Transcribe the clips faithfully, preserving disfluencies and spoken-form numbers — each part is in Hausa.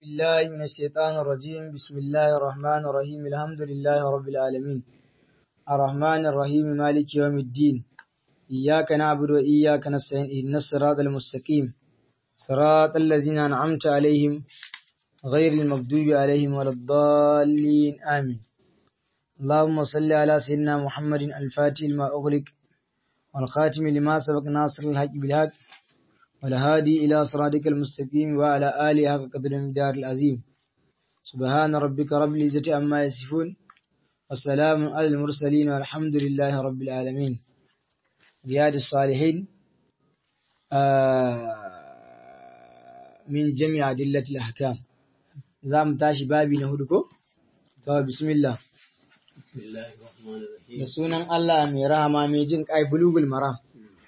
بالله من الشيطان الرجيم بسم الله الرحمن الرحيم الحمد لله رب العالمين الرحمن الرحيم مالك يوم الدين إياك نعبد وإياك نستعين اهدنا الصراط المستقيم صراط الذين أنعمت عليهم غير المغضوب عليهم ولا الضالين آمين اللهم صل على سيدنا محمد الفاتح لما أغلق والخاتم لما سبق ناصر الحق بالحق والهادي إلى صراطك المستقيم وعلى آله حق قدر المقدار العظيم سبحان ربك رب العزة عما يصفون والسلام على المرسلين والحمد لله رب العالمين. رياض الصالحين آه من جميع أدلة الأحكام زام تاشي بابي نهدكو تو بسم الله بسم الله الرحمن الرحيم. بسونا الله ميرا ما ميجن أي بلوغ المرام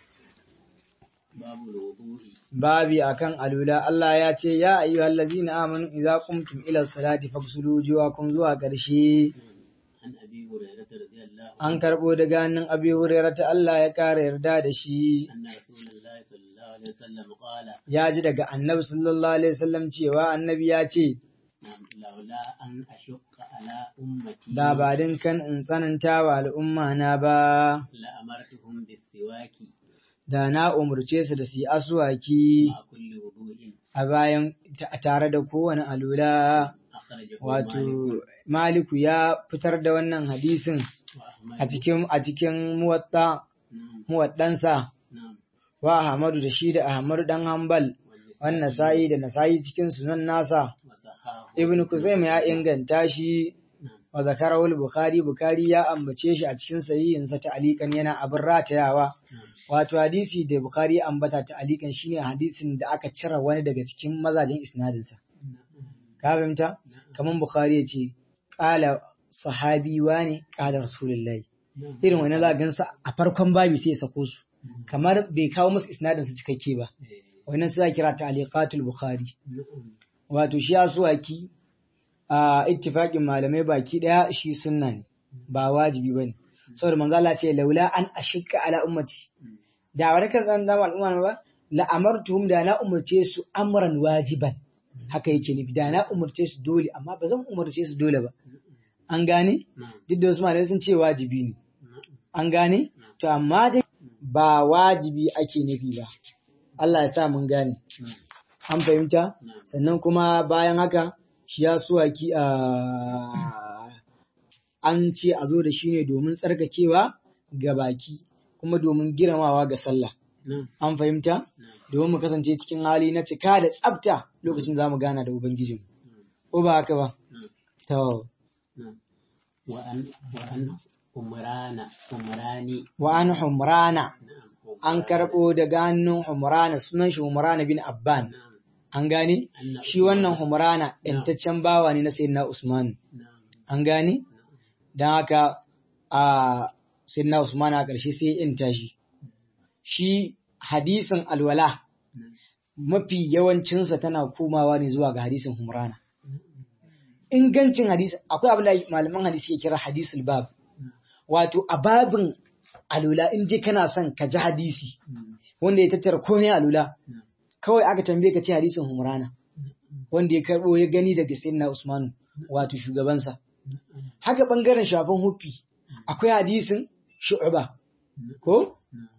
باب الوضوء. babi akan alula Allah ya ce ya ayyuhal ladzina amanu idza qumtum ila salati faghsulu wujuhakum zuwa ƙarshe. عن أبي هريرة رضي الله عنه An karbo daga hannun Abi Hurairah ta Allah ya kare yarda da shi, أن رسول الله صلى الله عليه وسلم قال: ya ji daga Annabi sallallahu alaihi wasallam cewa Annabi ya ce نعم، لولا أن أشق على أمتي da ba din kan in tsananta wa al'umma na ba لأمرتهم بالسواك da na umurce su da su yi aswaki مع كل وضوء. a bayan ta- tare da kowane alula. أخرجه Wato مالك Maliku ya fitar da wannan hadisin وأحمد. a cikin a cikin muwatta نعم muwaddansa نعم wa Ahmadu da shi da Ahmadu dan Hanbal wannan sa'i da Nasa'i cikin sunan nasa. وصححه Ibn Kuzaima ya inganta shi نعم wa zakarahu al-Bukhari Bukhari ya ambace shi a cikin sahihinsa ta alikan yana abin ratayawa. نعم Wato hadisi da Bukhari ya ambata ta alikan shine hadisin da aka cire wani daga cikin mazajen isnadinsa. Ka fahimta? Kaman Bukhari ya ce qala sahabi wani qala rasulullahi. نعم Irin wani za gansa a farkon babi sai ya sako su. Kamar bai kawo musu isnadin su cikakke ba. Wannan sai kira ta'liqatul Bukhari. نعم Wato shi aswaki a ittifaqin malamai baki daya shi sunna ne ba wajibi bane. Saboda manzo Allah ce laula an ashqa ala ummati. Da warakan zan zama al'umma ba la amartuhum da na umurce su amran wajiban. Haka yake nufi da na umurce su dole amma ba zan umurce su dole ba. An gane? نعم Duk da wasu malamai sun ce wajibi ne. نعم An gane? To amma dai ba wajibi ake nufi ba. Allah ya sa mun gane. نعم An fahimta? نعم Sannan kuma bayan haka shi ya suwaki a an ce a zo da shi ne domin tsarkakewa ga baki kuma domin girmamawa ga sallah. نعم An fahimta? نعم Domin mu kasance cikin hali na cika da tsafta lokacin za mu gana da Ubangijinmu. Ko ba haka ba? نعم To, نعم وأن وأن أمران أمراني wa an humrana نعم an karɓo daga hannun humrana sunan shi humrana bin Abban. نعم An gane? أن Shi wannan humrana ‘yantaccen bawa ne na Sayyidina Usman. نعم An gane? Don haka a Sayyidina Usman a ƙarshe sai in tashi. Shi hadisin alwala نعم mafi yawancinsa tana komawa ne zuwa ga hadisin humrana. Ingancin hadisi akwai abin da malaman hadisi ya kira hadisul bab. Wato a babin alula in je kana son ka ji hadisi wanda ya tattara komai alula نعم kawai aka tambaye ka ce hadisin humrana wanda ya karbo ya gani daga sayyidina Usman wato shugabansa. Haka bangaren shafin huffi akwai hadisin shu'ba ko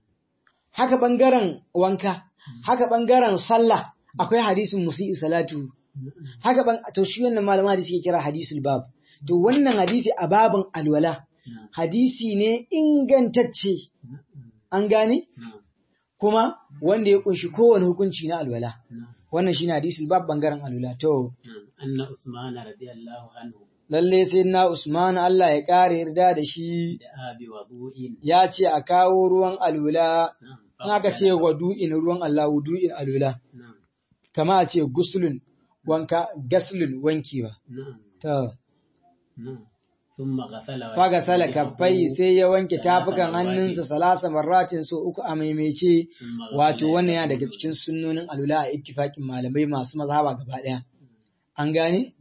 haka bangaren wanka haka bangaren sallah akwai hadisin musi'i salatu haka ban to shi wannan malamin hadisi ya kira hadisul bab. To wannan hadisi a babin alwala hadisi ne ingantacce an gane نعم kuma wanda ya kunshi kowane hukunci na alwala. نعم Wannan shine hadisul bab bangaren alwala. To نعم أن عثمان رضي الله عنه lalle sai na Usman Allah ya kare yarda da shi دعا بوضوء. ya ce a kawo ruwan alwala. نعم In aka ce wadu'in ruwan Allah wudu'in alwala نعم kama a ce guslun wanka gaslun wankewa. نعم To نعم ثم غسل faga sala kaffai sai ya wanke tafukan hannunsa salasa marratin so uku a maimaice. Wato wannan yana daga cikin sunnonin alula a ittifaƙin malamai masu mazhaba gaba ɗaya. An gane?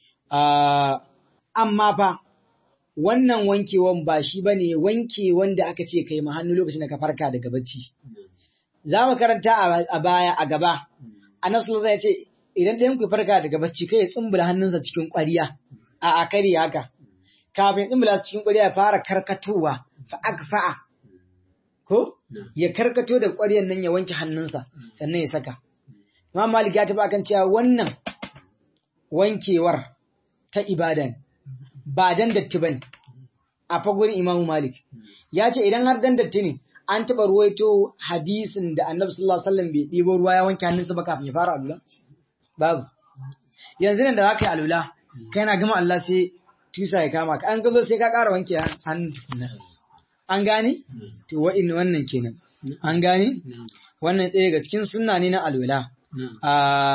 Ah, amma fa wannan wankewan ba shi bane wanke wanda aka ce kai ma hannu lokacin da ka farka daga bacci. Za mu karanta a- a baya a gaba. Annabi sallallahu alaihi wasallam ya ce idan ɗayan ku farka daga bacci kai ya tsumbula hannunsa cikin ƙwariya a akari haka kafin tsumbula su cikin ƙwariya ya fara karkatowa fa akfa'a ko ya karkato da ƙwariyar nan ya wanke hannunsa sannan ya saka Imam Malik ya taba kan cewa wannan wankewar ta ibada ne ba dan datti bane a fagurin Imam Malik ya ce idan har dan datti ne an taba ruwaito hadisin da Annabi sallallahu alaihi wasallam bai dibo ruwa ya wanke hannunsa ba kafin ya fara alula babu yanzu nan da zaka yi alula kai na gama Allah sai tusa ya kama ka an gazo sai ka ƙara wanke hannun tukunna an gane to wa'in wannan kenan an gane wannan ɗaya daga cikin sunna ne na alula a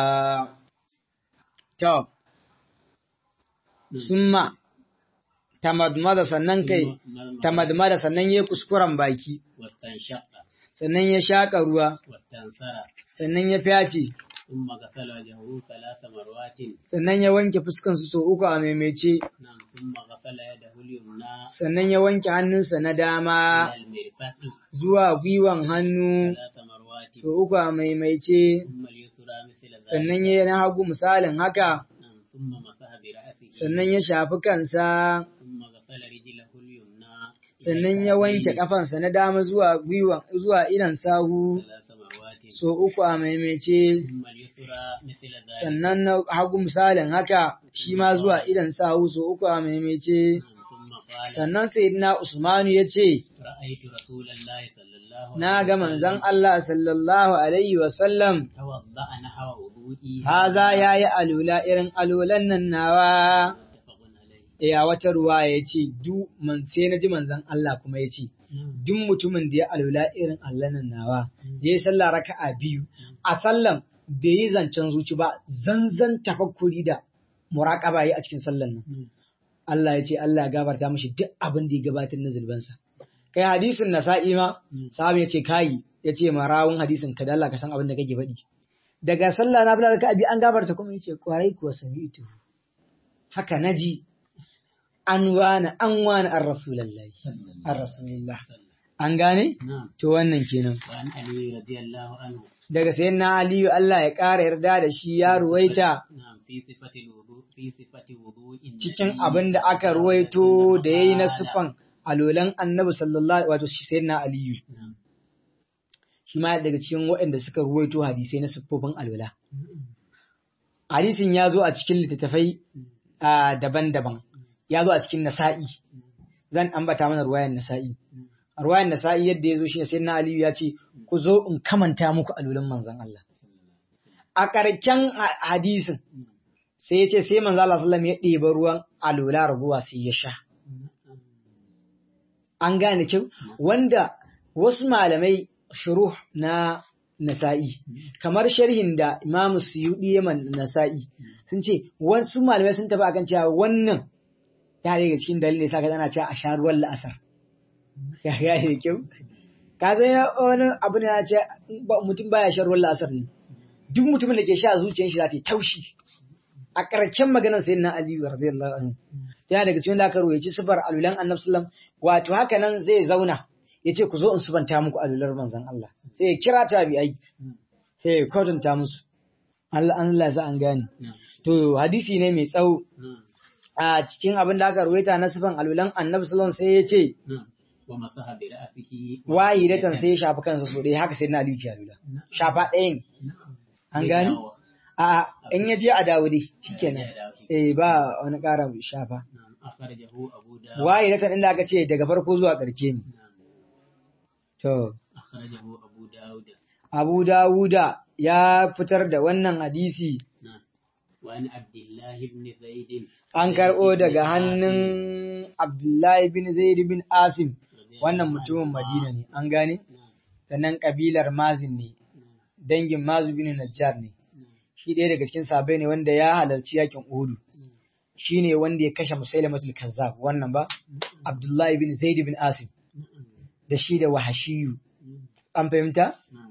to summa tamadmada sannan kai tamadmada sannan yayi kuskuren baki sannan ya shaka ruwa sannan ya fyace sannan ya wanke fuskan su so uku a maimaice sannan ya wanke hannunsa na dama zuwa gwiwan hannu so uku a maimaice sannan ya na hagu misalin haka sannan ya shafi kansa sannan ya wanke kafansa na dama zuwa gwiwan zuwa idan sahu so uku a maimaice sannan na hagu misalin haka shi ma zuwa idan sahu so uku a maimaice sannan sayyidina Usmanu ya ce na ga manzon Allah sallallahu alaihi wasallam haza yayi alula irin alulan nan nawa ya wata ruwa ya ce du man sai naji manzon Allah kuma ya ce duk mutumin da ya alula irin Allah nan nawa ya yi sallah raka'a biyu a sallan bai yi zancen zuci ba zanzan tafakkuri da muraqaba yi a cikin sallan nan Allah ya ce Allah ya gafarta mishi duk abin da ya gabatar na zulbansa kai hadisin nasa'i ma sahabi ya ce kai ya ce marawun hadisin ka da Allah ka san abin da kake faɗi daga sallah na fara raka'a biyu an gafarta kuma yace kwarai kuwa sami'tu haka naji an wani an wani an rasulallahi an rasulullah an gane to wannan kenan daga sayan na aliyu Allah ya ƙara yarda da shi ya ruwaita cikin abin da aka ruwaito da ya yi na siffan alolan annabi sallallahu wato shi sayan na aliyu shi ma daga cikin waɗanda suka ruwaito hadisai na siffofin alola hadisin ya zo a cikin littattafai daban-daban ya zo a cikin nasa'i zan ambata mana ruwayan nasa'i ruwayan nasa'i yadda ya zo shi ne sai na aliyu ya ce ku zo in kamanta muku alulan manzan Allah a ƙarshen hadisin sai ya ce sai manzan Allah sallam ya ɗeba ruwan alula raguwa sai ya sha an gane kyau wanda wasu malamai shuruh na nasa'i kamar sharhin da imamu suyudi yaman nasa'i sun ce wasu malamai sun tafi akan cewa wannan ya daga cikin dalilin sa ka ana cewa a sha ruwan la'asar ya ya da kyau ka san wani abu ne ya ce mutum baya shan ruwan la'asar ne duk mutumin da ke sha zuciyar shi za ta yi taushi a ƙarshen maganar sayyidina Ali radiyallahu anhu yana daga cikin lakaru ya ci sifar alulan annabi sallam wato haka nan zai zauna ya ce ku zo in subanta muku alular manzon Allah sai ya kira tabi'ai sai ya kwatanta musu Allah Allah za an gane to hadisi ne mai tsawo a cikin abin da aka ruwaita na sifan alulan annabi sallam sai ya ce wa masaha bi ra'sihi wayi da tan sai ya shafa kansa so dai haka sai na Ali ke alula shafa ɗaya ne an gane a in ya je a dawo dai shikenan eh ba wani ƙara shafa wayi da tan inda aka ce daga farko zuwa ƙarshe ne to akhrajahu abu daud abu dawuda ya fitar da wannan hadisi وعن عبد الله بن زيد an karɓo daga hannun Abdullahi bin Zaid bin Asim wannan mutumin Madina ne an gane sannan kabilar Mazin ne dangin Mazu bin Najjar ne shi ɗaya daga cikin sahabbai ne wanda ya halarci yakin Uhud shine wanda ya kashe Musailamatul Kazzab wannan ba Abdullahi bin Zaid bin Asim da shi da Wahashiyu an fahimta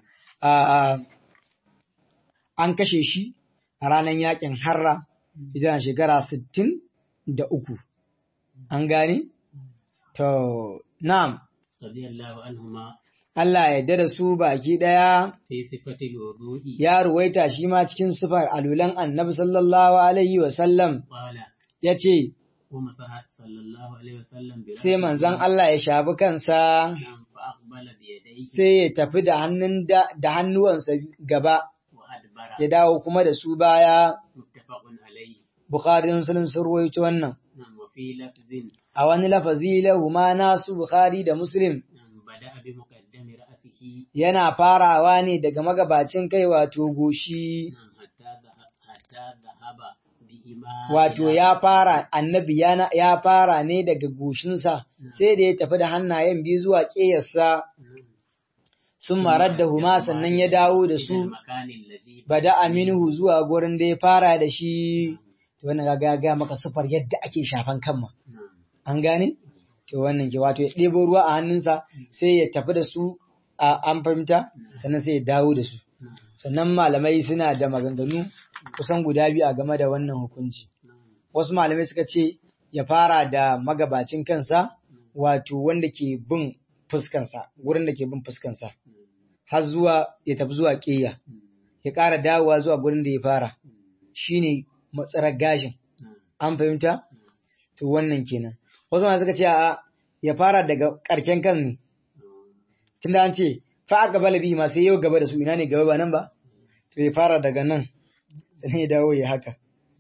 an kashe shi a ranar yakin Harra idan shekara sittin da uku an gane to na'am radiyallahu anhuma Allah ya yarda da su baki daya في صفة الوضوء ya ruwaita shi ma cikin sifar alulan annabi sallallahu alaihi wa sallam قال yace ومسح صلى الله عليه وسلم برأسه sai manzon Allah ya shafi kansa نعم فأقبل بيديه sai ya tafi da hannun da, da hannuwansa gaba وأدبر ya dawo kuma da su baya. متفق عليه. Bukhari da Muslim sun ruwaito wannan. نعم وفي لفظ A wani lafazi lahuma nasu Bukhari da Muslim نعم بدأ بمقدم رأسه yana farawa ne daga magabacin kai wato goshi, نعم حتى ذهب حتى ذهب بهما wato إلى- ya fara annabi yana, ya fara ne daga goshinsa sai da ya tafi da hannayen biyu zuwa ƙeyarsa نعم. sun marar da huma sannan ya dawo da إلى su المكان الذي bada aminu zuwa gurin da ya fara da shi. To wannan ga ga maka sufar yadda ake shafan kan ma. نعم. An gane? To wannan ke wato ya ɗebo ruwa a hannunsa sai ya tafi da su a an fahimta sannan sai ya dawo da su. نعم. Sannan malamai suna da maganganu kusan guda biyu a game da wannan hukunci. نعم. Wasu malamai suka ce ya fara da magabacin kansa wato wanda ke bin fuskansa, gurin da ke bin fuskansa, har zuwa ya tafi zuwa ƙeya, ya ƙara dawowa zuwa gurin da ya fara, shi ne matsarar gashin. نعم. An fahimta? To wannan kenan. Wasu malamai suka ce a ya fara daga ƙarshen kan ne, tunda an ce fa aka bala bihi ma sai yau gaba da su ina ne gaba ba nan ba, to ya fara daga nan, sannan ya dawo ya haka.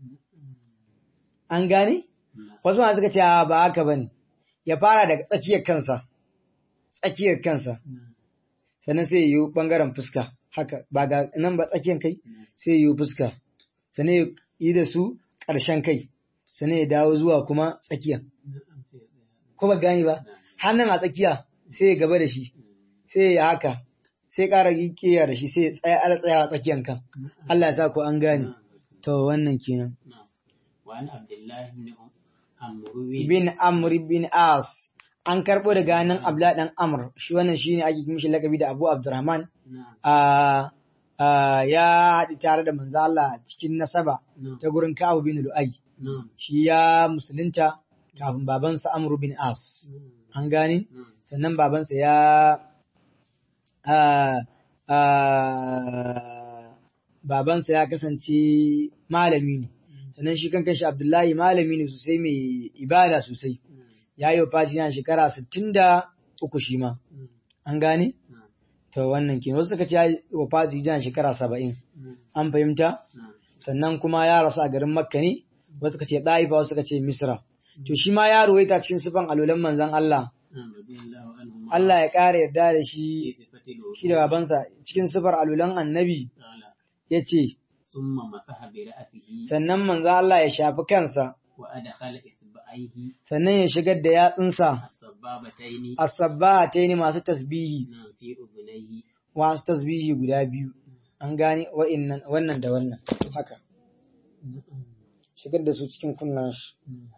An gane? Wasu malamai suka ce a ba haka ba ne, ya fara daga tsakiyar kansa, tsakiyar kansa, نعم. sannan sai ya yi ɓangaren fuska, haka, ba ga nan ba tsakiyar kai, sai ya yi fuska, sannan ya yi da su ƙarshen kai, sannan ya dawo zuwa kuma tsakiyar. نعم. سيدنا. Ko ba gani ba, hannun a tsakiya sai ya gaba da shi, sai ya haka, sai ƙara yi ƙiya da shi, sai ya tsaya ala tsaya a tsakiyar kan. Allah ya sa ko an gane. نعم. To wannan kenan. نعم. وعن عبد الله بن عمرو Bin Amr bin As, an karɓo daga nan Abdullah dan Amr, shi wannan shine ake mishi lakabi da Abu Abdurrahman. نعم. a a ya haɗu tare da manzo Allah cikin nasaba نعم. ta gurin Ka'ab bin Lu'ay. نعم. Shi ya musulunta kafin babansa Amr bin As. An gane? نعم. Sannan babansa ya a a babansa ya kasance malami ne. Sannan shi kan kanshi Abdullahi malami ne sosai mai ibada sosai. Ya yi wafati yana shekara sittin da uku shi ma. نعم. An gane? نعم. To wannan ke wasu suka ce ya yi wafati yana shekara saba'in. نعم. An fahimta? نعم. Sannan kuma ya rasu a garin Makka ne, wasu suka ce Ɗaifa, wasu suka ce Misra. To shi ma ya ruwaita cikin sifan alolan manzon Allah. نعم. رضي الله عنهما. Allah ya ƙara yarda da في shi صفة الوضوء. shi da babansa cikin sifar alolan annabi قال ya ce, ثم مسح برأسه sannan manzon Allah ya shafi kansa, وأدخل إصبعيه sannan ya shigar da yatsunsa السبابتين asabba ta yi masu tasbihi, نعم في أذنيه masu tasbihi guda biyu. An gane wa'innan wannan da wannan haka. Shigar da su cikin kunnan shi.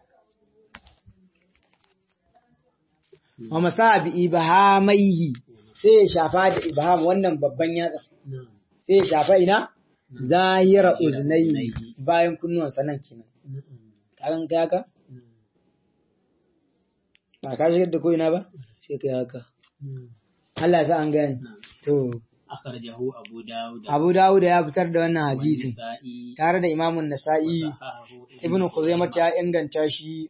Wa masa bi ibhamaihi sai ya shafa da ibham wannan babban yatsa. نعم. Sai ya shafa ina? Zahira Zahira uznai uznaihi. bayan kunnuwansa nan kenan. نعم. Kagan kai haka? Ba ka shigar da ko ina ba? Sai kai haka. نعم. Allah ya sa an gane. نعم. To, أخرجه أبو داود Abu Dawud ya fitar da wannan hadisin والنسائي tare da Imamun Nasa'i, وصححه Ibn Khuzaimah ya inganta shi.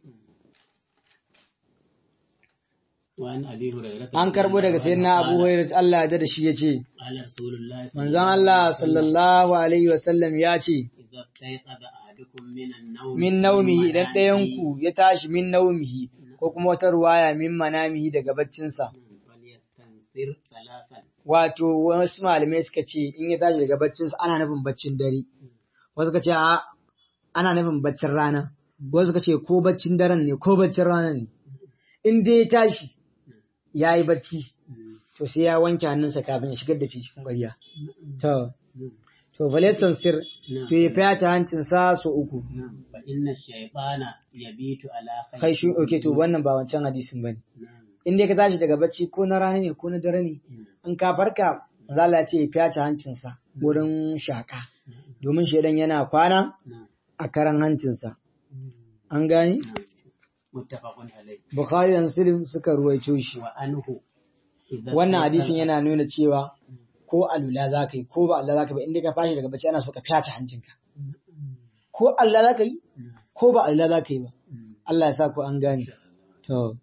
وعن أبي هريرة An karbo daga sayyidina Abu Hurairah Allah ya da shi yace, قال رسول الله صلى manzon Allah sallallahu alaihi wasallam ya ce, إذا استيقظ أحدكم من النوم min naumihi idan ɗayanku ya tashi min naumihi ko kuma wata ruwaya min manamihi daga baccinsa. فليستنثر ثلاثا Wato wasu malamai suka ce in ya tashi daga baccinsa ana nufin baccin dare. Wasu suka ce a ana nufin baccin rana. Wasu suka ce ko baccin daren ne ko baccin rana ne. In dai ya tashi ya yi bacci to sai ya wanke hannunsa kafin ya shigar da shi cikin ƙwarya. To, to falestan sir to ya fyace hancinsa so uku. نعم فإن الشيطان يبيت على Kai shi oke to wannan ba wancan hadisin bane. نعم In dai ka tashi daga bacci ko na rana ne ko na dare ne, in ka farka manzo Allah ya ce ya fyace hancinsa wurin shaka. Domin shedan yana kwana نعم a karan hancinsa. An gani? نعم متفق عليه Bukhari da Muslim suka ruwaito shi. وعنه wannan hadisin yana nuna cewa ko alula za ka yi ko ba Allah za ka yi ba inda ka fashi daga bacci ana so ka fyace hancinka ko Allah za ka yi ko ba Allah za ka yi ba Allah ya sa ku an gane to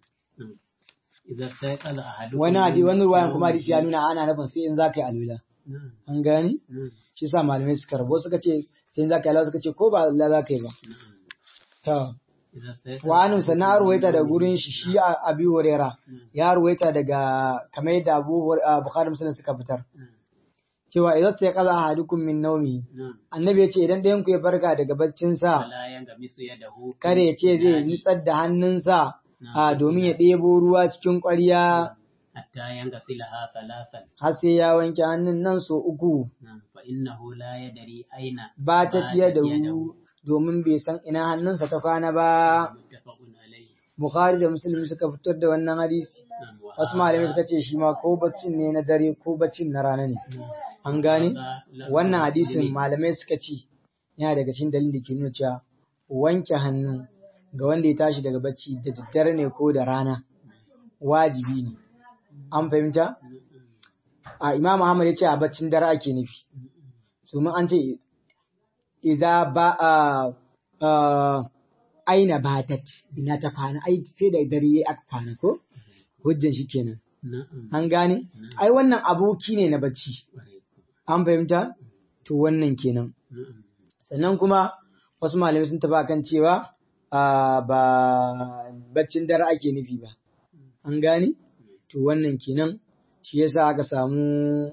wani hadisi wani ruwayan kuma hadisi ya nuna ana nufin sai in za ka yi alula an gane shi sa malamai suka rabo suka ce sai in za ka yi alula suka ce ko ba Allah za ka yi ba to wa anu sana ruwaita da gurin shi shi Abi Hurairah ya ruwaita daga kamar yadda Abu Bukhari Muslim suka fitar cewa idan sai kaza ahadukum min nawmi annabi ya ce idan ɗayan ku ya farka daga baccin sa kare ya ce zai nitsar da hannunsa a domin ya ɗebo ruwa cikin ƙwarya hatta yanga silaha salasan har sai ya wanke hannun nan so uku fa innahu la yadri aina ba ta ciye da ru domin bai san ina hannunsa ta kwana ba. Bukhari da Muslim suka fitar da wannan hadisi. Wasu malamai suka ce shi ma ko baccin ne na dare ko baccin na rana ne. An gane? Wannan hadisin malamai suka ce yana daga cikin dalilin da ke nuna cewa wanke hannu ga wanda ya tashi daga bacci da daddare ne ko da rana wajibi ne. An fahimta? A Imam Ahmad ya ce a baccin dare ake nufi. Domin an ce iza ba a aina batat ina ta kwana ai sai da dare aka kwana ko hujjan shi kenan an gane ai wannan aboki ne na bacci an fahimta to wannan kenan sannan kuma wasu malamai sun taba kan cewa ba baccin dare ake nufi ba an gane to wannan kenan shi yasa aka samu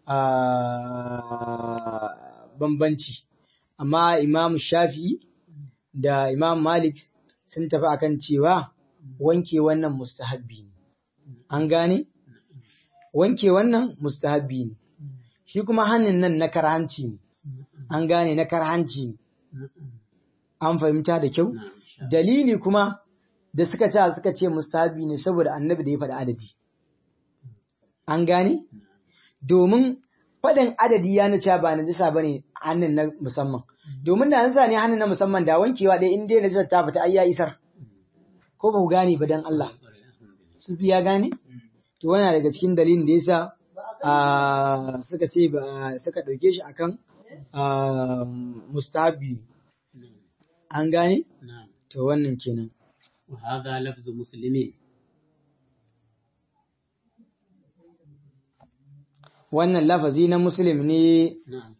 bambanci amma Imam Shafi'i da Imam Malik sun tafi akan cewa wanke wannan mustahabbi ne. An gane? Wanke wannan mustahabbi ne. Shi kuma hannun nan na karhanci ne. An gane na karhanci ne. An fahimta da kyau? Dalili kuma da suka ce suka ce mustahabbi ne saboda annabi da ya faɗi adadi. An gane? Domin faɗin adadi ya nace ba najisa bane hannun na musamman domin da najisa ne hannun na musamman da wankewa ɗaya in dai najisa ta fita ai ya isar ko ba ku gane ba dan Allah su ya gane to wannan daga cikin dalilin da yasa suka ce ba suka dauke shi akan mustahabi an gane to wannan kenan wa hadha lafzu muslimin wannan lafazi na Muslim ne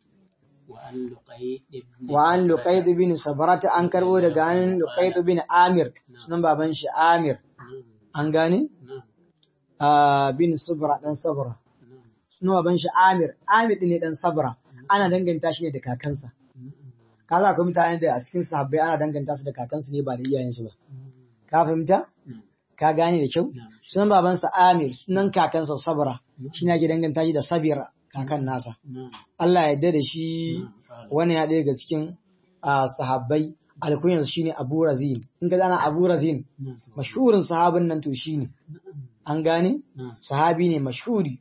wa an Luqayd bin Sabrata an karbo daga an Luqayd bin Amir sunan baban shi Amir an gane bin Sabra dan Sabra sunan baban shi Amir Amir ne dan Sabra ana danganta shi ne da kakansa kaza akwai mutane da a cikin sahabbai ana danganta su da kakansu ne ba da iyayensu ba ka fahimta ka gane da kyau sunan babansa Amir sunan kakansa Sabra shi ne ake danganta shi da Sabira kakan nasa Allah ya yarda da shi wannan ya daga cikin sahabbai alkunyar shine Abu Razin in ka zana Abu Razin mashhurin sahabin nan to shine an gane sahabi ne mashhuri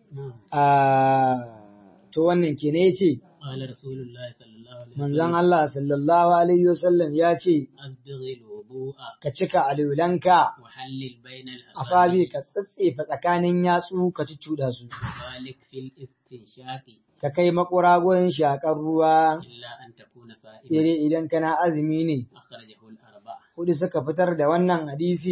to wannan kenan yace qala rasulullahi sallallahu alaihi manzon Allah sallallahu alaihi wasallam ya ce asbighil wudu'a ka cika alulanka wa hallil bainal asabi ka tsatsefa tsakanin yatsu ka cuccuda su malik fil istinshaqi ka kai makura gurin shakar ruwa illa an takuna sai sa'iman dai idan kana azumi ne akhrajahu al arba'a hudu suka fitar da wannan hadisi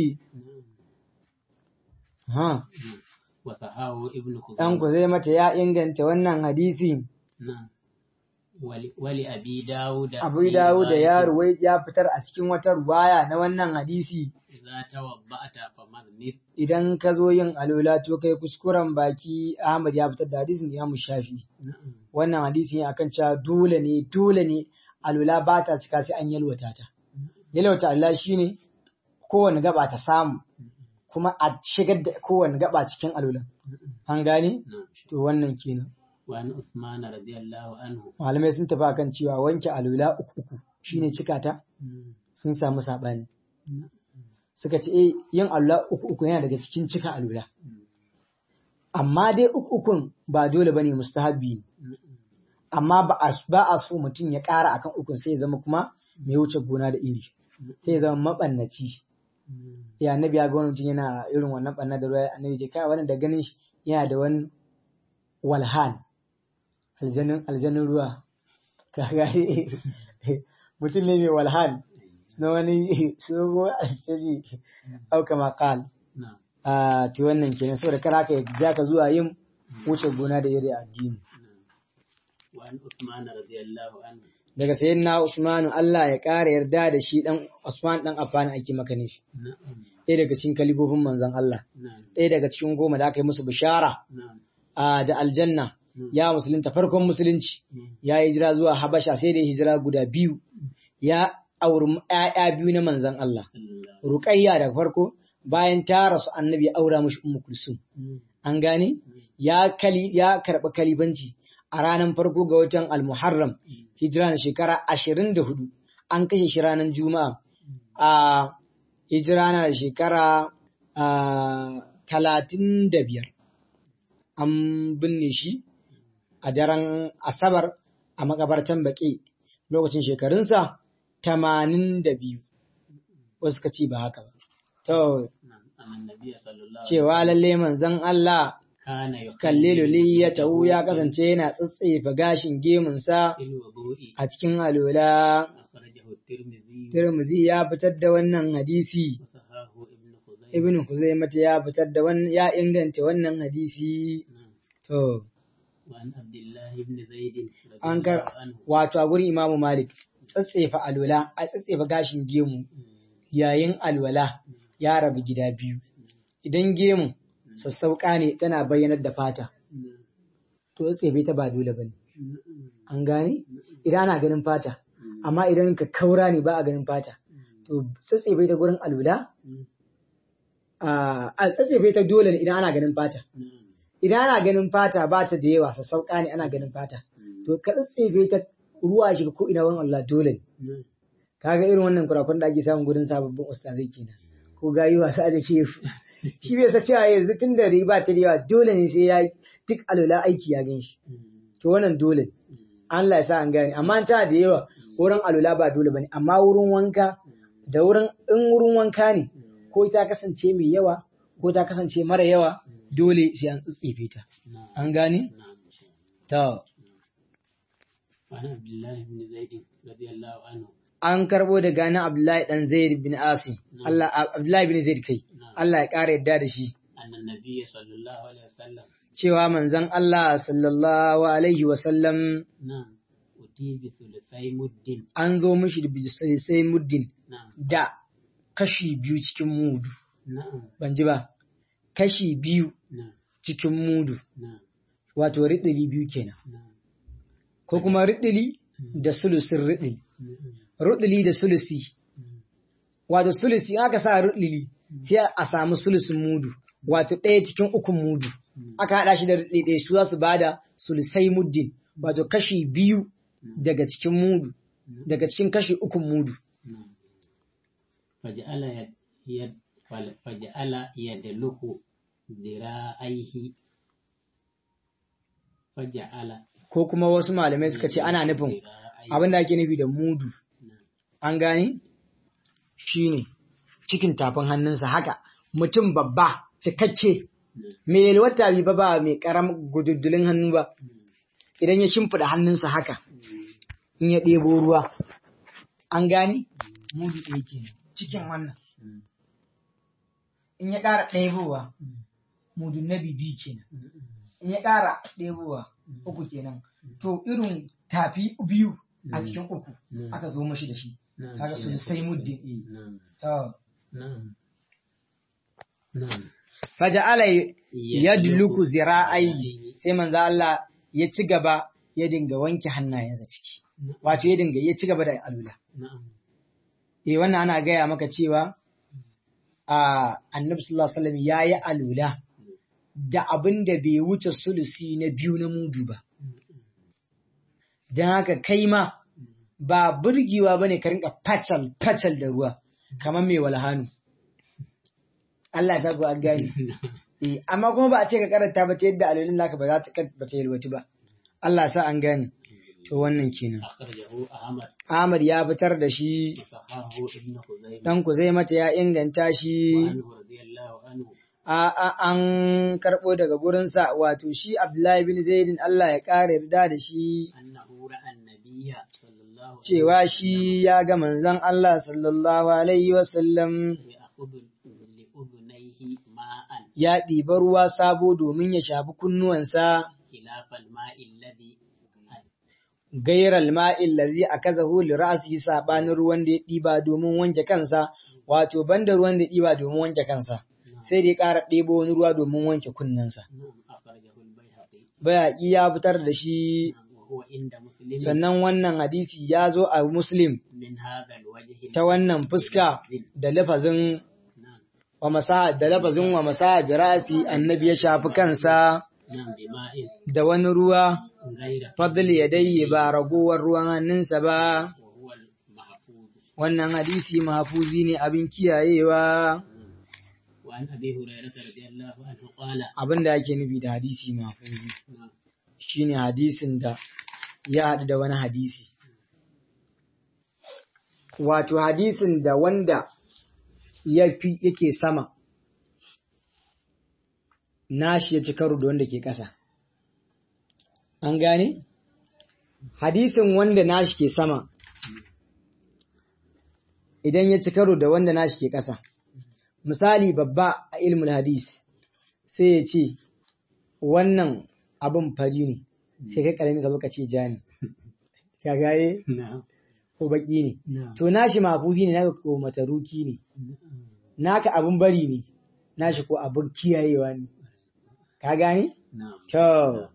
ha wa sahahu ibnu dan khuzaimah ku zai mata ya inganta wannan hadisi na'am wali wali abi dawud Abu Dawud da ya ruwai ya fitar a cikin wata ruwaya na wannan hadisi idza tawabba'ata famadmir idan ka zo yin alola to kai kuskuren baki Ahmad ya fitar da hadisin Imam Shafi na'am wannan hadisi ne akan cewa dole ne dole ne alola ba ta cika sai an yalwata ta yalwata Allah shine kowanne gaba ta samu kuma a shigar da kowanne gaba cikin alolan an gane na'am to wannan kenan wa an usman radiyallahu anhu malamai sun tafi akan cewa wanke alola uku uku shine cika ta sun samu sabani suka ce eh yin alola uku uku yana daga cikin cika alola amma dai uku ukun ba dole bane mustahabbi ne amma ba a ba a so mutum ya ƙara akan ukun sai ya zama kuma mai wuce gona da iri sai ya zama mabannaci ya annabi ya ga wani mutum yana irin wannan banna da ruwa annabi ce kai wannan da ganin shi yana da wani walhan aljanin aljanin ruwa kaga mutum ne mai walhan na wani tsoho aljani auka makal a ti wannan kenan saboda kar haka ya ja ka zuwa yin wuce gona da iri addini daga sayyidina Usman Allah ya ƙara yarda da shi dan Usman dan Affan ake maka ne shi ɗaya daga cikin kalibofin manzon Allah ɗaya daga cikin goma da aka yi musu bishara da aljanna ya musulunta farkon musulunci ya hijira zuwa Habasha sai da hijira guda biyu ya auri ƴaƴa biyu na manzon Allah Ruqayya daga farko bayan ta rasu annabi ya aura mushi Ummu Kulsum an gane ya kali ya karɓi kalibanci a ranar farko ga watan Al-Muharram hijira na shekara ashirin da hudu an kashe shi ranar Juma'a a hijira na shekara talatin da biyar an binne shi a daren Asabar a makabartan Baƙi lokacin shekarunsa tamanin da biyu wasu ka ce ba haka ba to cewa lalle manzon Allah kallilu liyatahu ya kasance yana tsatsefa gashin gemunsa a cikin alola Tirmidhi ya fitar da wannan hadisi Ibn Khuzaimah ya fitar da wannan ya inganta wannan hadisi to an kar wato a gurin Imam Malik tsatsefa alola a tsatsefa gashin gemu yayin alwala ya rabu gida biyu idan gemu sassauƙa ne tana bayyanar da fata to tsefe ta ba dole bane an gane idan ana ganin fata amma idan ka kaura ne ba a ganin fata to tsefe ta gurin alula a tsefe ta dole ne idan ana ganin fata idan ana ganin fata ba ta da yawa sassauƙa ne ana ganin fata to ka tsefe ta ruwa shi ko ina wurin Allah dole ne kaga irin wannan kurakun da ake samun gurin sababbin ustazai kenan ko gayi wasa da ke shi bai sa cewa yanzu tun da riba ta yawa dole ne sai ya duk alwala aiki ya gan shi to wannan dole Allah ya sa an gane amma ta da yawa wurin alwala ba dole bane amma wurin wanka da wurin in wurin wanka ne ko ta kasance mai yawa ko ta kasance mara yawa dole sai an tsitsefe ta an gane to an karbo da ganin Abdullahi dan Zaid bin Asim Allah Abdullahi bin Zaid kai Allah ya ƙara yadda da shi annabi sallallahu alaihi wasallam cewa manzon Allah sallallahu alaihi wasallam na'am uti bi thuluthai muddin an zo mishi da sai muddin da kashi biyu cikin mudu na'am ban ji ba kashi biyu cikin mudu wato ridili biyu kenan ko kuma ridili da sulusin ridili rudili da sulusi wato sulusi aka sa rudili sai a samu sulusin mudu wato ɗaya cikin ukun mudu aka haɗa shi da rudili ɗaya su za su bada sulusai muddin wato kashi biyu daga cikin mudu daga cikin kashi ukun mudu faj'ala yad faj'ala yadluhu dira'aihi faj'ala ko kuma wasu malamai suka ce ana nufin abin da ake nufi da mudu an gane shi ne cikin tafin hannunsa haka mutum babba cikakke mai yalwata bi ba ba mai karam gududdulin hannu ba idan ya shimfida hannunsa haka in ya ɗebo ruwa an gane mudu ɗaya ke cikin wannan in ya ƙara ɗebowa mudu na bibi kenan in ya ƙara ɗebowa uku kenan to irin tafi biyu a cikin uku aka zo mashi da shi kaga su sai muddin to faja'ala yadluku zira'ai sai manzo Allah ya ci gaba ya dinga wanke hannayensa ciki wato ya dinga ya ci gaba da alula eh wannan ana gaya maka cewa a annabi sallallahu alaihi wasallam yayi alula da abin da bai wuce sulusi na biyu na mudu ba dan haka kai ma ba burgewa bane ka rinka facal facal da ruwa kamar mai walhanu Allah ya sa ku an gane eh amma kuma ba a ce ka karanta ba ta yadda alolin naka ba za ta ba ta yalwatu ba Allah ya sa an gane to wannan kenan Ahmad ya fitar da shi dan ku zai mata ya inganta shi an karɓo daga gurinsa wato shi Abdullahi bin Zaidin Allah ya ƙara yarda da shi cewa shi ya ga manzon Allah sallallahu alaihi wasallam ya ɗiba ruwa sabo domin ya shafi kunnuwansa gairal ma'il lazi akazahu li ra'si sabanin ruwan da ya ɗiba domin wanke kansa wato banda ruwan da ya ɗiba domin wanke kansa sai da ya ƙara ɗebo wani ruwa domin wanke kunnensa. Bayaƙi ya fitar da shi, sannan wannan hadisi ya zo a Muslim ta wannan fuska da lafazin wa masa da lafazin wa masa birasi annabi ya shafi kansa da wani ruwa fadl yadayhi ba ragowar ruwan hannunsa ba. Wannan hadisi mahfuzi ne abin kiyayewa. وعن أبي هريرة رضي الله عنه قال abin da yake nufi da hadisi mahfuzi shine hadisin da ya haɗu da wani hadisi wato hadisin da wanda yafi yake sama nashi ya ci karo da wanda ke ƙasa an gane hadisin wanda nashi ke sama idan ya ci karo da wanda nashi ke ƙasa misali babba a ilmul hadis sai ya ce wannan abin fari ne sai kai karami ka baka ce ja ne ka gaye ko baki ne to nashi mafuzi ne naka ko mataruki ne naka abin bari ne nashi ko abin kiyayewa ne ka gane to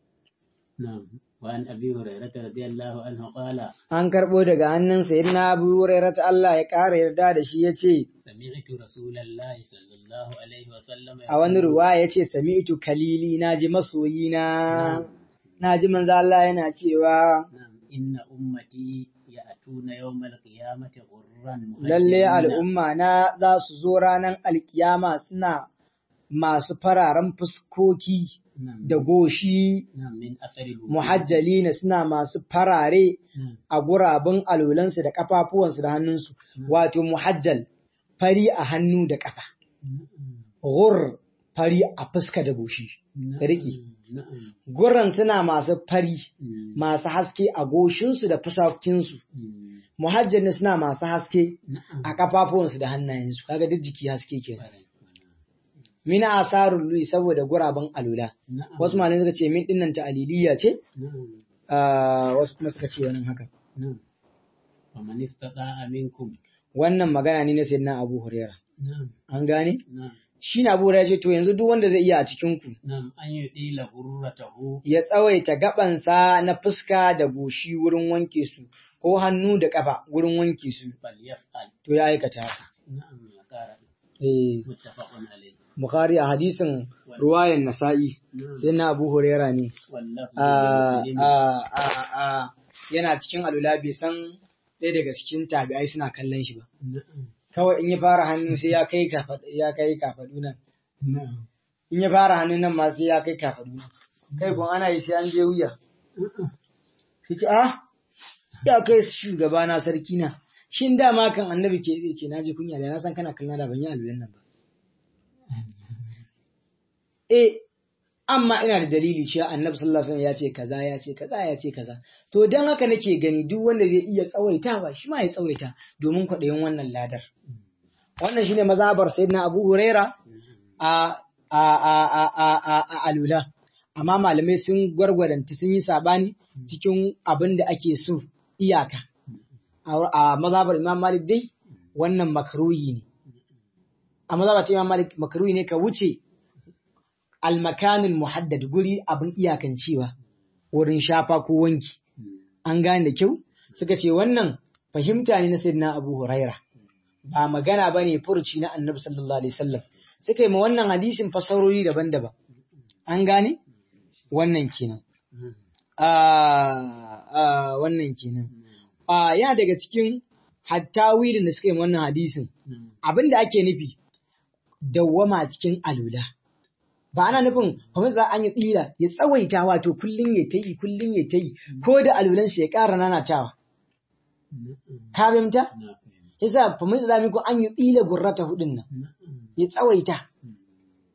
وعن أبي هريرة رضي الله عنه قال an karbo daga hannun sayyidina Abu Hurairah Allah ya kare yarda da shi yace sami'tu rasulullahi sallallahu alaihi wa sallam a wani ruwaya yace sami'tu kalili naji masoyina naji manzo Allah yana cewa inna ummati ya'tuna yawmal qiyamati ghurran lalle al'umma na za su zo ranar alkiyama suna masu fararen fuskoki da goshi muhajjalina suna masu farare a gurabun alolansu da kafafuwansu da hannunsu wato muhajjal fari a hannu da kafa gur fari a fuska da goshi riki gurran suna masu fari masu haske a goshinsu da fusakinsu muhajjalina suna masu haske a kafafuwansu da hannayensu kaga duk jiki haske kenan mina asarul lui saboda guraben alula wasu malamai suka ce min dinnan ta aliliya ce wasu kuma suka ce wannan haka faman istata'a minkum wannan magana ne na sayyidina Abu Hurairah an gane shi na Abu Hurairah ce to yanzu duk wanda zai iya a cikin ku an yi dila hurratahu ya tsawaita gabansa na fuska da goshi wurin wanke su ko hannu da kafa wurin wanke su to ya aikata haka na'am ya kara eh muttafaqun alayhi Bukhari a hadisin ruwayan Nasa'i sai na Abu Huraira ne yana cikin alula bai san ɗaya daga cikin tabi'ai suna kallon shi ba kawai in ya fara hannu sai ya kai ya kai kafadu nan in ya fara hannun nan ma sai ya kai kafadu nan kai kun ana yi sai an je wuya fiki ah ya kai shugaba na sarki na shin dama kan annabi ke zai ce naji kunya da na san kana kallon da ban yi alulan nan ba eh amma ina da dalili cewa annabi sallallahu alaihi wasallam ya ce kaza ya ce kaza ya ce kaza to dan haka nake gani duk wanda zai iya tsawaitawa shi ma ya tsawaita domin kwaɗayin wannan ladar wannan shine mazhabar sayyidina Abu Huraira a a a a a a alula amma malamai sun gwargwadanta sun yi sabani cikin abin da ake so iyaka a mazhabar Imam Malik dai wannan makruhi ne a mazhabar Imam Malik makruhi ne ka wuce almakanin muhaddad guri abin iyakancewa wurin shafa ko wanki an gane da kyau suka ce wannan fahimta ne na sayyidina Abu Huraira ba magana bane furuci na Annabi sallallahu alaihi wasallam suka yi ma wannan hadisin fasarori daban-daban an gane wannan kenan a a wannan kenan a ya daga cikin hatta wilin da suka yi wannan hadisin abinda ake nufi dawwama cikin alula ba ana nufin kuma za an yi tsira ya tsawaita wato kullun ya tayi kullun ya tayi ko da alulan shi ya ƙara nanatawa ka fahimta yasa fa mun zami ko an yi tsila gurrata hudun nan ya tsawaita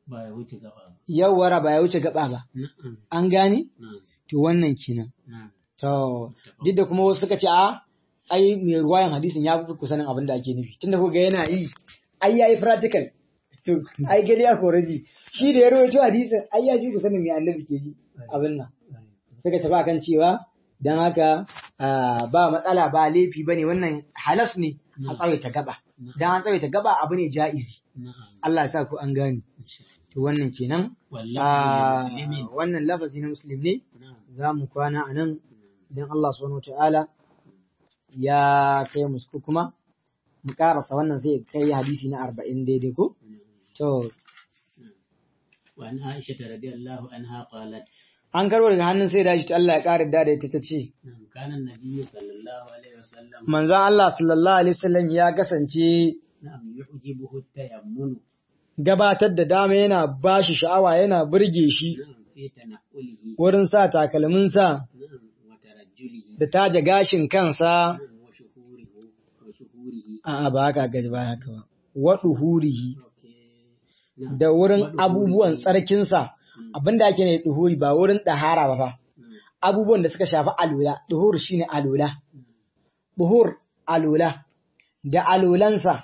ba ya wuce gaba ba. yawwara ba ya wuce gaba ba Na'am. an gane Na'am. to wannan kenan Na'am. to duk da kuma wasu suka ce a ai mai ruwayan hadisin ya fi kusanin abin da ake nufi tunda kuga yana yi ai yayi practical to ai gani ya koraji shi da ya rawaito hadisin ai ya fi kusanin mai annabi ke yi abin nan suka tafi akan cewa dan haka ah, ba matsala ba laifi bane wannan halas ne a tsawaita gaba dan an tsawaita gaba abu ne ja'izi Na'am. Allah ya sa ku an gane to wannan kenan Wallahi Ah, muslimin. wannan lafazi na muslim ne Na'am. za mu kwana a nan idan Allah subhanahu ta'ala ya kai mu su kuma mu karasa wannan sai kai hadisi na arba'in daidai ko to وعن عائشة رضي الله عنها قالت an karbo daga hannun sai da shi Allah ya kare da ita ta ce نعم، كان النبي صلى الله عليه وسلم manzon Allah sallallahu alaihi wasallam ya kasance نعم يعجبه التيمم gabatar da dama yana bashi sha'awa yana burge shi نعم في تنقله wurin sa takalminsa نعم وترجله da taje gashin kansa نعم وشهوره وشهوره a'a ba haka gaji ba haka ba waduhurihi أوكي نعم da wurin وظهوره. abubuwan tsarkinsa abinda ake ne duhuri ba wurin ɗahara ba fa نعم abubuwan da suka shafi alula duhur shine alula duhur alula da alulansa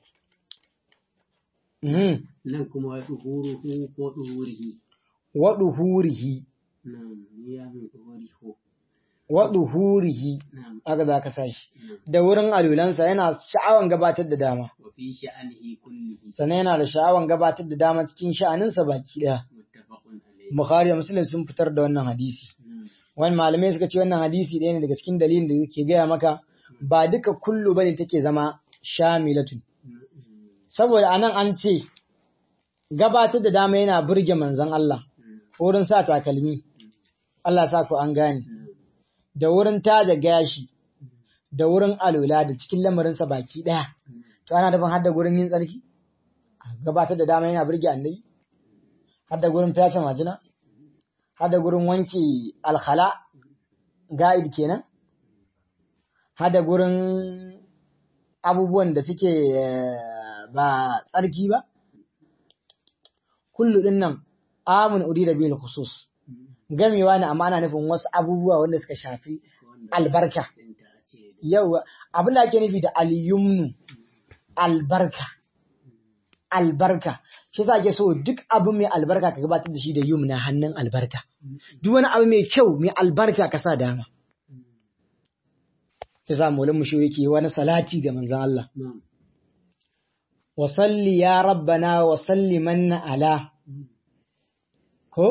mhm نعم كما وظهوره وظهوره wa duhurihi نعم يا من ظهوره wa duhurihi نعم aka za ka sashi نعم da wurin alulansa yana sha'awan gabatar da dama وفي شأنه كله sannan yana da sha'awan gabatar da dama cikin sha'aninsa baki daya متفق عليه Bukhari da Muslim sun fitar da wannan hadisi نعم wani malamai suka ce wannan hadisi ɗaya ne daga cikin dalilin da yake gaya maka ba duka kullu bane take zama shamilatun نعم saboda anan an ce gabatar da dama yana burge manzon Allah wurin sa takalmi Allah ya sa ku an gane نعم da wurin taja gashi da wurin alula da cikin lamarinsa baki ɗaya to ana da ban hadda gurin yin tsarki gabatar da dama yana burge annabi hadda gurin fyace majina hadda gurin wanke alkhala ga'id kenan hadda gurin abubuwan da suke eh, ba tsarki ba kullu din nan amun urida bil khusus gamewa ne amma ana nufin wasu abubuwa wanda suka shafi albarka yawa abin da ake nufi da al-yumnu albarka albarka shi yasa ake so duk abu mai albarka ka gabatar da shi da yumna hannun albarka duk wani abu mai kyau mai albarka ka sa dama yasa maulan mushi yake wani salati ga manzon Allah نعم wa salli ya rabbana wa salliman ala ko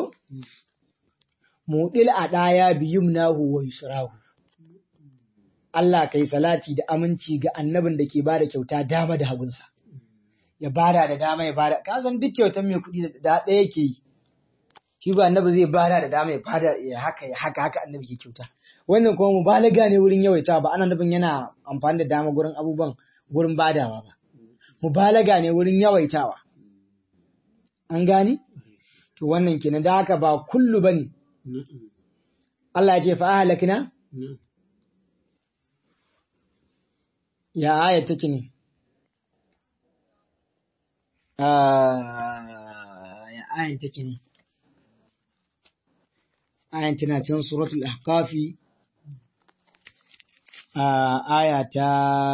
mudil adaya bi yumnahu wa yusrahu Allah kai salati da aminci ga annabin da ke bada kyauta dama da hagunsa ya bada da dama ya bada ka san duk kyautar mai kuɗi da ɗaya yake yi shi ba annabi zai bada da dama ya bada ya haka ya haka haka annabi ke kyauta wannan kuma mubalaga ne wurin yawaita ba ana nufin yana amfani da dama gurin abubuwan gurin badawa ba mubalaga ne wurin yawaitawa an gani to wannan kenan da haka ba kullu bane نعم Allah ya ce fa ahlakna نعم ya aya take ne Ah, ya ayan take ne ayan tana cikin suratul ahqafi ah, aya ta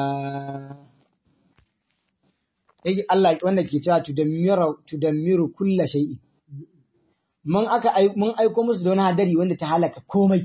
Eh, Allah wanda ke cewa tudammiru tudammiru kulla shay'in mun aka ai- mun aiko musu da wani hadari wanda ta halaka komai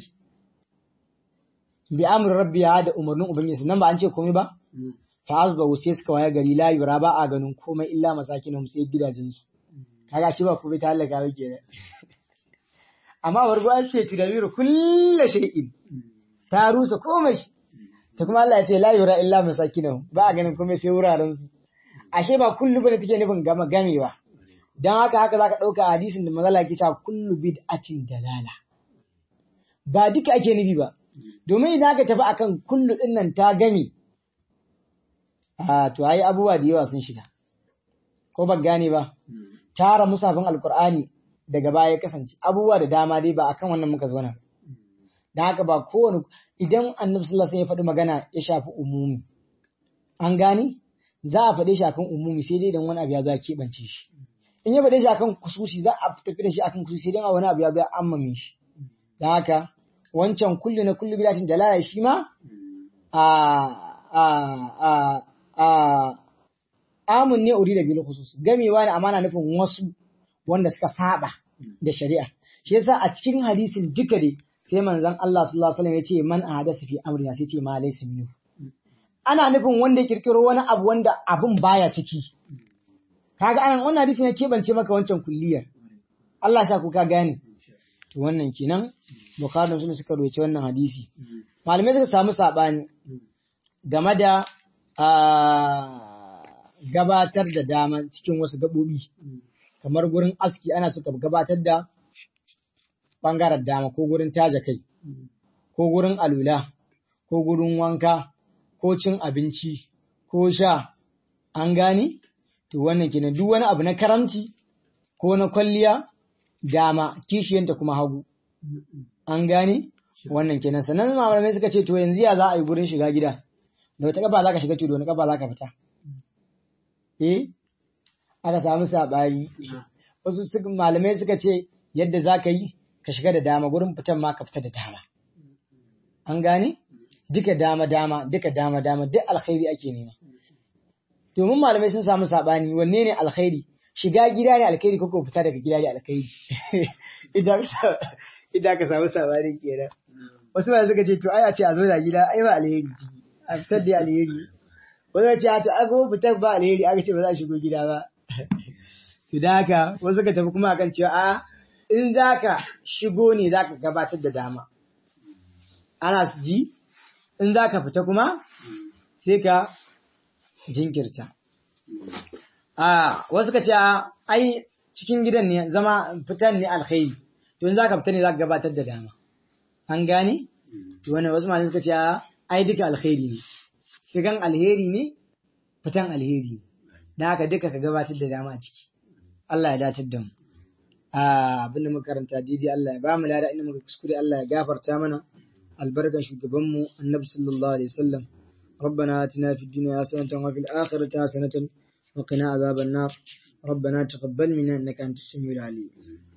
bi amri rabbiya da umarnin ubangiji nan ba an ce komai ba نعم fa asbahu sai suka waya gari la yura ba a ganin komai illa masakinum sai gidajen su kaga shi ba komai ta halaka ba kenan amma wargo an ce tudamiru kullu shay'in ta rusa komai ta kuma Allah ya ce la yura illa masakinum ba a ganin komai sai wuraren su ashe ba kullu bane take nufin gama gamewa dan haka haka zaka dauka hadisin da manzo Allah ke cewa kullu bid'atin dalala ba duka ake nufi ba domin idan aka tafi akan kullu din nan ta game a to ai abubuwa da yawa sun shiga ko ba gane ba نعم tara musafin alkur'ani daga baya ya kasance abubuwa da dama dai ba akan wannan muka zauna dan haka ba kowane idan annabi sallallahu alaihi wasallam ya faɗi magana ya shafi umumi an gane za a faɗe shi akan umumi sai dai idan wani abu ya zo ya keɓance shi in ya faɗe shi akan kususi za a tafi da shi akan kususi don a wani abu ya zo ammame shi don haka wancan kullu na kullu bidatin dalala shi ma a a a a amun ne uri da bil khusus gamewa ne amana nufin wasu wanda suka saba da shari'a shi yasa a cikin hadisin duka dai sai manzon Allah sallallahu alaihi wasallam ya ce man ahadasa fi amrina sai ce ma laysa minhu ana nufin wanda ya kirkiro wani abu wanda abun baya ciki kaga anan wannan hadisi ne kebance maka wancan kulliyar Allah ya sa ku ka gane to wannan kenan Bukhari da Muslim suka rawaito wannan hadisi malamai suka samu sabani game da gabatar da dama cikin wasu gabobi kamar gurin aski ana suka gabatar da bangaren dama ko gurin taja kai ko gurin alula ko gurin wanka ko cin abinci ko sha an gani to wannan kenan duk wani abu na karamci ko na kwalliya dama kishiyanta kuma hagu an gani wannan kenan sanan malamai suka ce to yanzu ya za a yi gurin shiga gida da wata kafa za ka shiga to da wani kafa za ka fita eh aka samu sabari wasu malamai suka ce yadda za ka yi ka shiga da dama gurin fitan ma ka fita da dama an gane duka dama dama duka dama dama duk alkhairi ake nema domin malamai sun samu sabani wanne ne alkhairi shiga gida ne alkhairi ko ko fita daga gida ne alkhairi idan idan ka samu sabani kenan wasu ba suka ce to ai a ce a zo da gida ai ba alheri a fitar da alheri wanda ce to a go fitar ba alheri aka ce ba za a shigo gida ba to da haka wasu ka tafi kuma akan cewa a in zaka shigo ne zaka gabatar da dama ana su ji in zaka fita kuma sai ka jinkirta a wasu ka ce ai cikin gidan ne zama fitan ne alkhairi to in zaka fita ne zaka gabatar da dama an gane to wannan wasu malamai suka ce ai duka alkhairi ne shigan alheri ne fitan alheri ne dan haka duka ka gabatar da dama a ciki Allah ya datar da mu abin da muka karanta daidai Allah ya ba mu lada inda muka kuskure Allah ya gafarta mana albarkan shugabanmu annabi sallallahu alaihi wasallam ربنا آتنا في الدنيا حسنة وفي الآخرة حسنة وقنا عذاب النار ربنا تقبل منا إنك أنت السميع العليم